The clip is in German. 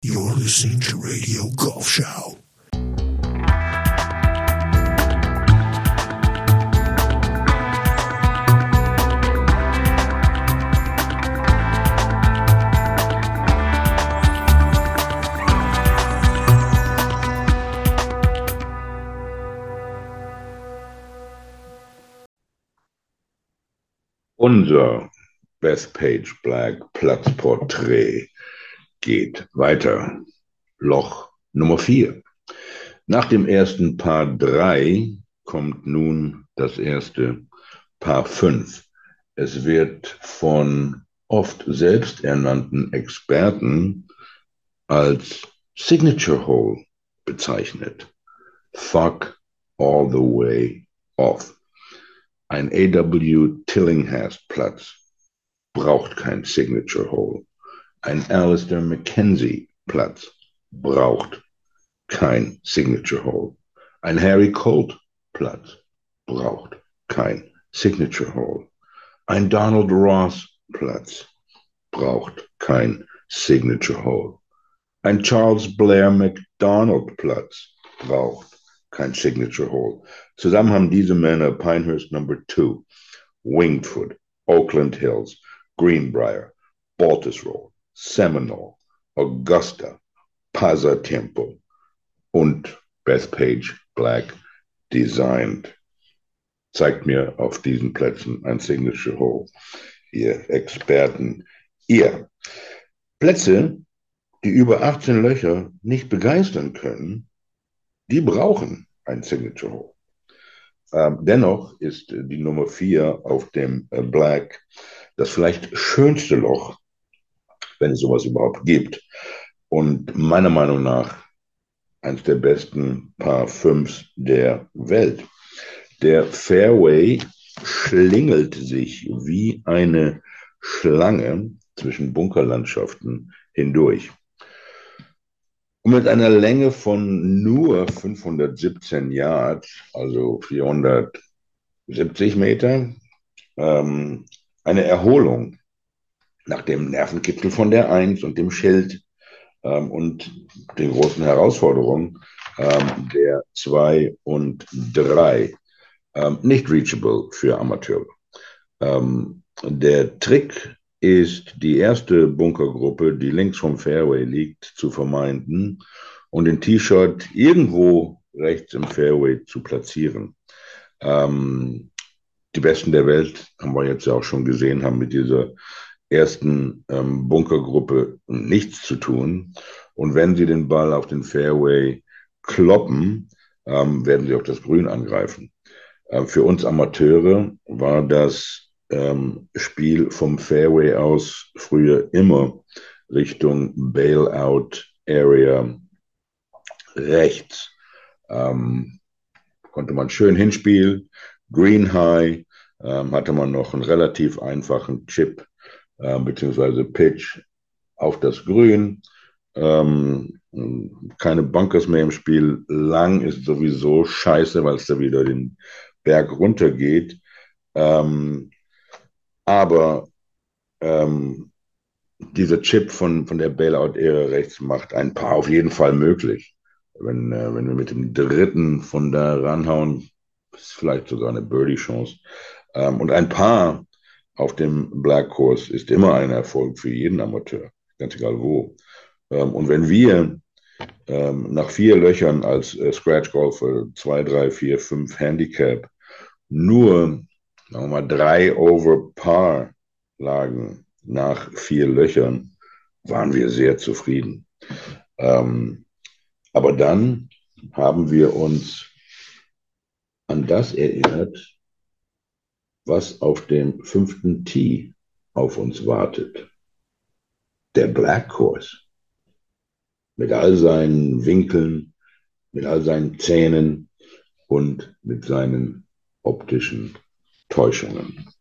You're listening to Radio Golf Show. Unser Bethpage Black Platzporträt geht weiter. Loch Nummer 4. Nach dem ersten Paar 3 kommt nun das erste Paar 5. Es wird von oft selbsternannten Experten als Signature Hole bezeichnet. Fuck all the way off. Ein A.W. Tillinghast Platz braucht kein Signature Hole. Ein Alistair McKenzie Platz braucht kein Signature Hole. Ein Harry Colt Platz braucht kein Signature Hole. Ein Donald Ross Platz braucht kein Signature Hole. Ein Charles Blair McDonald Platz braucht kein Signature Hole. Zusammen haben diese Männer Pinehurst No. 2, Winged Foot, Oakland Hills, Greenbrier, Baltusrol, Seminole, Augusta, Pasatiempo und Bethpage Black designt. Zeigt mir auf diesen Plätzen ein Signature Hole, ihr Experten. Ihr Plätze, die über 18 Löcher nicht begeistern können, die brauchen ein Signature Hole. Dennoch ist die Nummer 4 auf dem Black das vielleicht schönste Loch, wenn es sowas überhaupt gibt. Und meiner Meinung nach eines der besten Paar 5 der Welt. Der Fairway schlingelt sich wie eine Schlange zwischen Bunkerlandschaften hindurch. Und mit einer Länge von nur 517 Yards, also 470 Meter, eine Erholung nach dem Nervenkitzel von der 1 und dem Schild und den großen Herausforderungen der 2 und 3. Nicht reachable für Amateure. Der Trick ist, die erste Bunkergruppe, die links vom Fairway liegt, zu vermeiden und den Tee-Shot irgendwo rechts im Fairway zu platzieren. Die Besten der Welt, haben wir jetzt ja auch schon gesehen, haben mit dieser ersten Bunkergruppe nichts zu tun. Und wenn sie den Ball auf den Fairway kloppen, werden sie auch das Grün angreifen. Für uns Amateure war das Spiel vom Fairway aus früher immer Richtung Bailout Area rechts. Konnte man schön hinspielen. Green High hatte man noch einen relativ einfachen Chip beziehungsweise Pitch auf das Grün. Keine Bunkers mehr im Spiel. Lang ist sowieso scheiße, weil es da wieder den Berg runter geht. Aber dieser Chip von der Bailout-Ära rechts macht ein Paar auf jeden Fall möglich. Wenn wir mit dem dritten von da ranhauen, ist vielleicht sogar eine Birdie-Chance. Und ein Paar auf dem Black Course ist immer ein Erfolg für jeden Amateur, ganz egal wo. Und wenn wir nach 4 Löchern als Scratch-Golfer 2, 3, 4, 5 Handicap nur, sagen wir mal, 3 over par lagen nach 4 Löchern, waren wir sehr zufrieden. Aber dann haben wir uns an das erinnert, was auf dem 5. Tee auf uns wartet. Der Black Course. Mit all seinen Winkeln, mit all seinen Zähnen und mit seinen optischen Täuschungen.